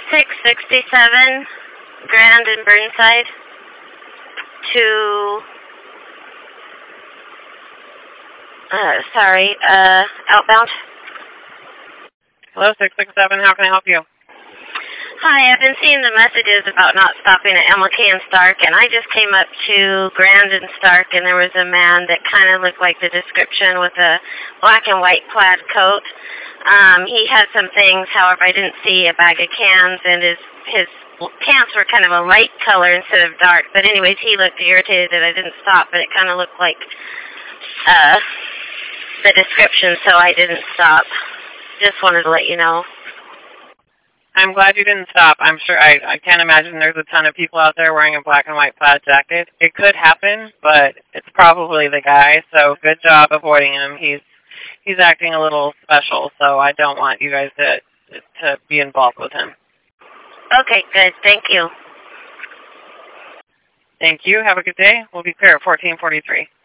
667 Grand and Burnside to, outbound. Hello, 667. How can I help you? Hi, I've been seeing the messages about not stopping at MLK and Stark, and I just came up to Grand and Stark, and there was a man that kind of looked like the description with a black and white plaid coat. He had some things, however, I didn't see a bag of cans, and his pants were kind of a light color instead of dark. But anyways, he looked irritated that I didn't stop, but it kind of looked like the description, so I didn't stop. Just wanted to let you know. I'm glad you didn't stop. I'm sure, I can't imagine there's a ton of people out there wearing a black and white plaid jacket. It could happen, but it's probably the guy, so good job avoiding him. He's acting a little special, so I don't want you guys to be involved with him. Okay, good. Thank you. Thank you. Have a good day. We'll be clear at 1443.